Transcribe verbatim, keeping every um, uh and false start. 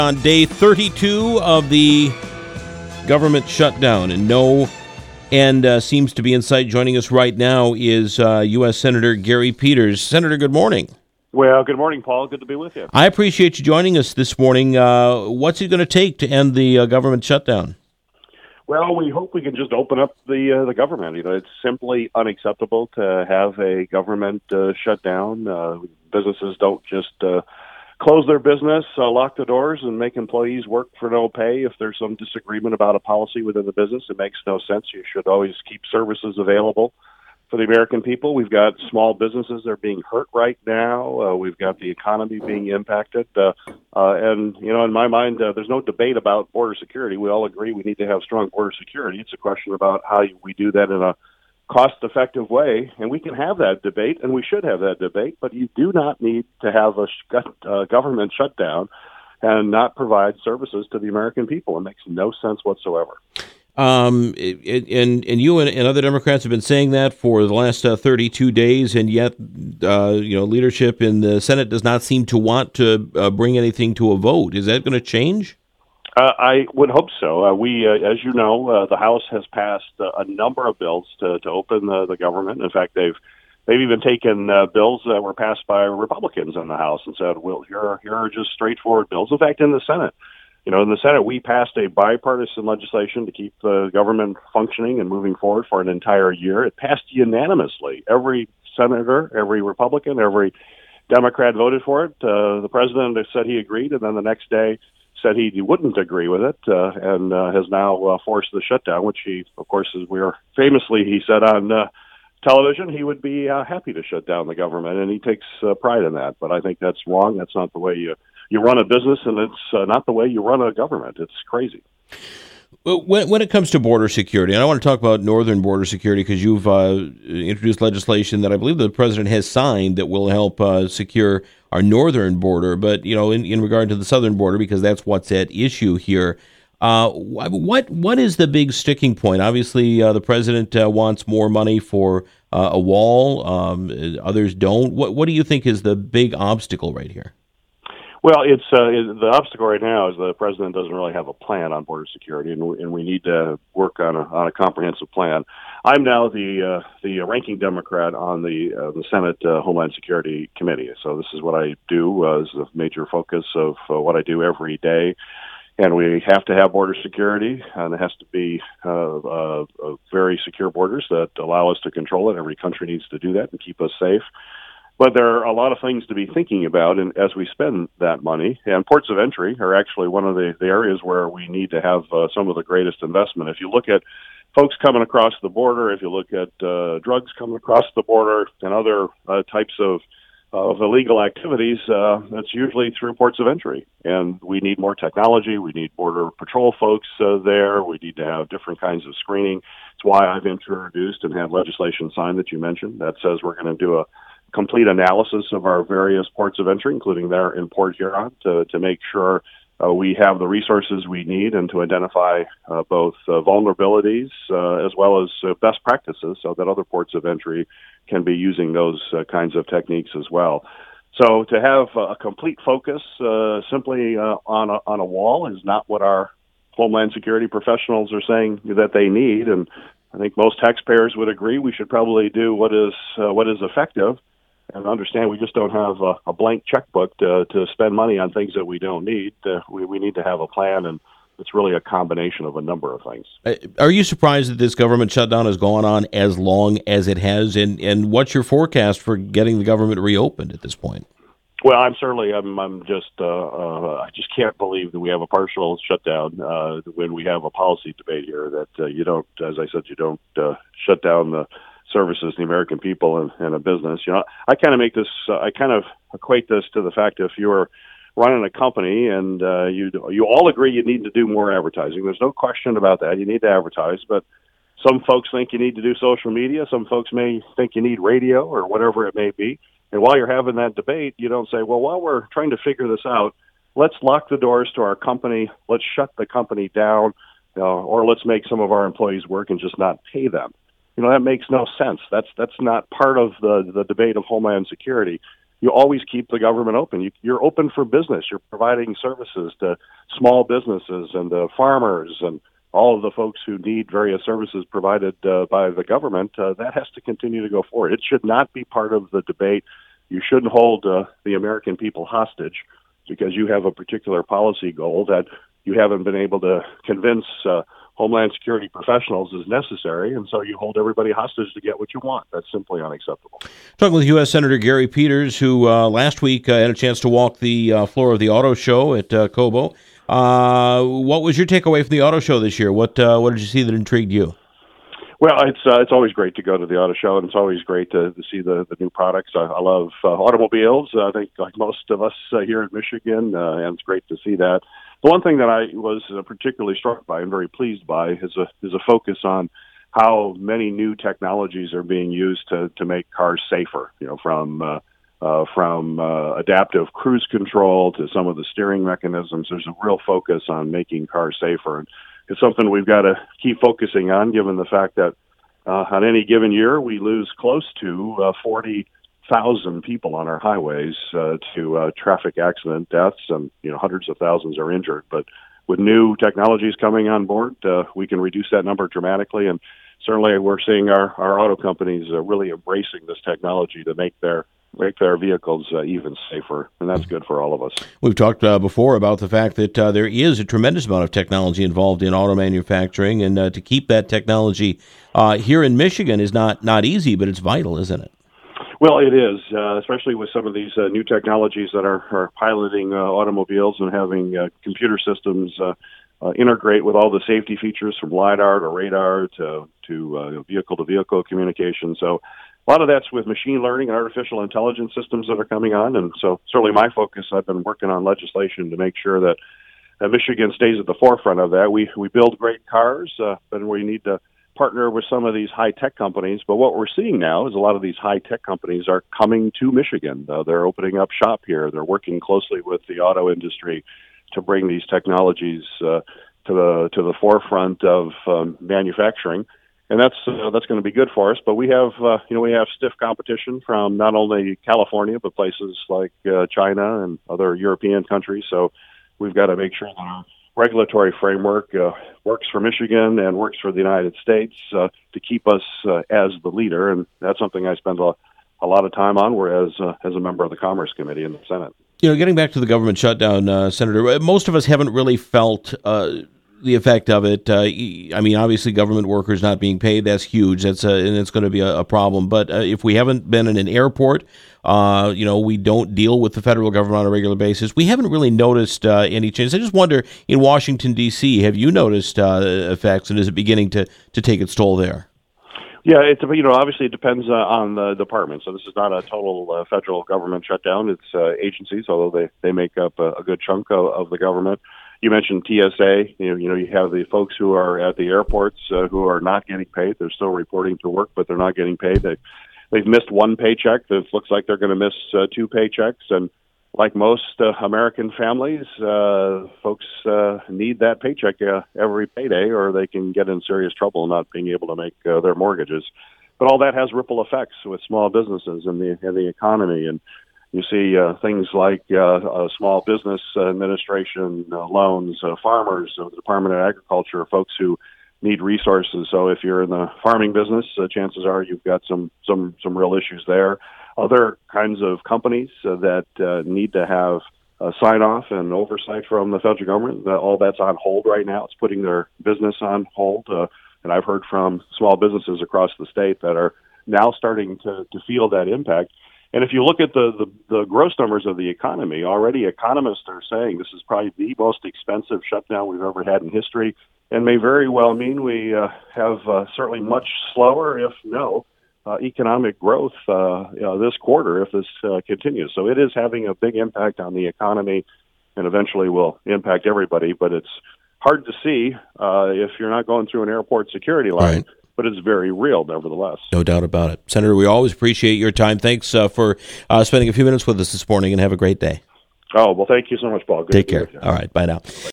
On day thirty-two of the government shutdown, and no end uh, seems to be in sight. Joining us right now is uh, U S Senator Gary Peters. Senator, good morning. Well, good morning, Paul. Good to be with you. I appreciate you joining us this morning. Uh, what's it going to take to end the uh, government shutdown? Well, we hope we can just open up the uh, the government. You know, it's simply unacceptable to have a government uh, shutdown. Uh, businesses don't just uh, close their business, uh, lock the doors, and make employees work for no pay. If there's some disagreement about a policy within the business, it makes no sense. You should always keep services available for the American people. We've got small businesses that are being hurt right now. Uh, we've got the economy being impacted. Uh, uh, and, you know, in my mind, uh, there's no debate about border security. We all agree we need to have strong border security. It's a question about how we do that in a cost-effective way, and we can have that debate, and we should have that debate, but you do not need to have a sh- uh, government shutdown and not provide services to the American people. It makes no sense whatsoever. Um, it, and and you and, and other Democrats have been saying that for the last uh, thirty-two days, and yet, uh, you know, leadership in the Senate does not seem to want to uh, bring anything to a vote. Is that going to change? Uh, I would hope so. Uh, we, uh, as you know, uh, the House has passed uh, a number of bills to, to open the, the government. In fact, they've they've even taken uh, bills that were passed by Republicans in the House and said, "Well, here are, here are just straightforward bills." In fact, in the Senate, you know, in the Senate, we passed a bipartisan legislation to keep the government functioning and moving forward for an entire year. It passed unanimously. Every senator, every Republican, every Democrat voted for it. Uh, the president said he agreed, and then the next day said he wouldn't agree with it, uh, and uh, has now uh, forced the shutdown, which he, of course, as we are famously, he said on uh, television, he would be uh, happy to shut down the government, and he takes uh, pride in that. But I think that's wrong. That's not the way you, you run a business, and it's uh, not the way you run a government. It's crazy. When, when it comes to border security, and I want to talk about northern border security because you've uh, introduced legislation that I believe the president has signed that will help uh, secure our northern border, but, you know, in, in regard to the southern border, because that's what's at issue here. Uh, what what is the big sticking point? Obviously, uh, the president uh, wants more money for uh, a wall. Um, others don't. What what do you think is the big obstacle right here? Well, it's uh, the obstacle right now is the president doesn't really have a plan on border security, and we, and we need to work on a on a comprehensive plan. I'm now the uh, the ranking Democrat on the uh, the Senate uh, Homeland Security Committee, so this is what I do uh, as a major focus of uh, what I do every day. And we have to have border security, and it has to be uh, uh, uh, very secure borders that allow us to control it. Every country needs to do that and keep us safe. But there are a lot of things to be thinking about and as we spend that money. And ports of entry are actually one of the, the areas where we need to have uh, some of the greatest investment. If you look at folks coming across the border, if you look at uh, drugs coming across the border and other uh, types of, of illegal activities, uh, that's usually through ports of entry. And we need more technology. We need Border Patrol folks uh, there. We need to have different kinds of screening. It's why I've introduced and had legislation signed that you mentioned that says we're going to do a complete analysis of our various ports of entry, including there in Port Huron, to, to make sure uh, we have the resources we need and to identify uh, both uh, vulnerabilities uh, as well as uh, best practices so that other ports of entry can be using those uh, kinds of techniques as well. So to have a complete focus uh, simply uh, on, a, on a wall is not what our Homeland Security professionals are saying that they need, and I think most taxpayers would agree we should probably do what is uh, what is effective. And understand we just don't have a, a blank checkbook to, to spend money on things that we don't need. Uh, we, we need to have a plan, and it's really a combination of a number of things. Are you surprised that this government shutdown has gone on as long as it has? And, and what's your forecast for getting the government reopened at this point? Well, I'm certainly, I'm, I'm just, uh, uh, I just can't believe that we have a partial shutdown uh, when we have a policy debate here that uh, you don't, as I said, you don't uh, shut down the services to the American people and, and a business. You know, I kind of make this, uh, I kind of equate this to the fact if you're running a company and uh, you you all agree you need to do more advertising. There's no question about that. You need to advertise, but some folks think you need to do social media. Some folks may think you need radio or whatever it may be. And while you're having that debate, you don't say, well, while we're trying to figure this out, let's lock the doors to our company. Let's shut the company down, uh, or let's make some of our employees work and just not pay them. You know, that makes no sense. That's that's not part of the, the debate of Homeland Security. you always keep the government open. You, you're open for business. You're providing services to small businesses and to farmers and all of the folks who need various services provided uh, by the government. Uh, that has to continue to go forward. It should not be part of the debate. You shouldn't hold uh, the American people hostage because you have a particular policy goal that you haven't been able to convince uh, Homeland Security professionals is necessary, and so you hold everybody hostage to get what you want. That's simply unacceptable. Talking with U S Senator Gary Peters, who uh, last week uh, had a chance to walk the uh, floor of the auto show at uh, Cobo. Uh, what was your takeaway from the auto show this year? What uh, what did you see that intrigued you? Well, it's uh, it's always great to go to the auto show, and it's always great to, to see the, the new products. I, I love uh, automobiles. Uh, I think like most of us uh, here in Michigan, uh, and it's great to see that. The one thing that I was uh, particularly struck by and very pleased by is a is a focus on how many new technologies are being used to, to make cars safer. You know, from uh, uh, from uh, adaptive cruise control to some of the steering mechanisms. There's a real focus on making cars safer, and it's something we've got to keep focusing on, given the fact that uh, on any given year we lose close to uh, forty thousand people on our highways uh, to uh, traffic accident deaths, and you know hundreds of thousands are injured. But with new technologies coming on board, uh, we can reduce that number dramatically. And certainly, we're seeing our, our auto companies uh, really embracing this technology to make their make their vehicles uh, even safer, and that's good for all of us. We've talked uh, before about the fact that uh, there is a tremendous amount of technology involved in auto manufacturing, and uh, to keep that technology uh, here in Michigan is not, not easy, but it's vital, isn't it? Well, it is, uh, especially with some of these uh, new technologies that are, are piloting uh, automobiles and having uh, computer systems uh, uh, integrate with all the safety features from LiDAR to radar to, to uh, vehicle-to-vehicle communication. So a lot of that's with machine learning and artificial intelligence systems that are coming on. And so certainly my focus, I've been working on legislation to make sure that, that Michigan stays at the forefront of that. We, we build great cars, uh, but we need to partner with some of these high-tech companies. But what we're seeing now is a lot of these high-tech companies are coming to Michigan. Uh, they're opening up shop here. They're working closely with the auto industry to bring these technologies uh, to the to the forefront of um, manufacturing. And that's uh, that's going to be good for us. But we have uh, you know we have stiff competition from not only California but places like uh, China and other European countries. So we've got to make sure that our regulatory framework uh, works for Michigan and works for the United States uh, to keep us uh, as the leader, and that's something I spend a, a lot of time on. Whereas uh, as a member of the Commerce Committee in the Senate, you know, getting back to the government shutdown, uh, Senator, most of us haven't really felt uh, the effect of it. Uh, I mean, obviously, government workers not being paid, that's huge. That's a, and it's going to be a, a problem. But uh, if we haven't been in an airport, uh, you know, we don't deal with the federal government on a regular basis, we haven't really noticed uh, any change. I just wonder, in Washington, D C, have you noticed uh, effects, and is it beginning to, to take its toll there? Yeah, it's, you know, obviously it depends uh, on the department. So this is not a total uh, federal government shutdown. It's uh, agencies, although they, they make up a, a good chunk of, of the government. You mentioned T S A. You know, you know, you have the folks who are at the airports uh, who are not getting paid. They're still reporting to work, but they're not getting paid. They, they've missed one paycheck. It looks like they're going to miss uh, two paychecks. And like most uh, American families, uh, folks uh, need that paycheck uh, every payday, or they can get in serious trouble not being able to make uh, their mortgages. But all that has ripple effects with small businesses and the and the economy. And you see uh, things like uh, uh, small business administration uh, loans, uh, farmers, uh, the Department of Agriculture, folks who need resources. So if you're in the farming business, uh, chances are you've got some some some real issues there. Other kinds of companies uh, that uh, need to have uh, sign-off and oversight from the federal government, uh, all that's on hold right now. It's putting their business on hold. Uh, and I've heard from small businesses across the state that are now starting to, to feel that impact. And if you look at the, the, the gross numbers of the economy, already economists are saying this is probably the most expensive shutdown we've ever had in history, and may very well mean we uh, have uh, certainly much slower, if no, uh, economic growth uh, you know, this quarter if this uh, continues. So it is having a big impact on the economy and eventually will impact everybody, but it's hard to see uh, if you're not going through an airport security line. Right. But it's very real, nevertheless. No doubt about it. Senator, we always appreciate your time. Thanks uh, for uh, spending a few minutes with us this morning, and have a great day. Oh, well, thank you so much, Paul. Good Take care. All right. Bye now.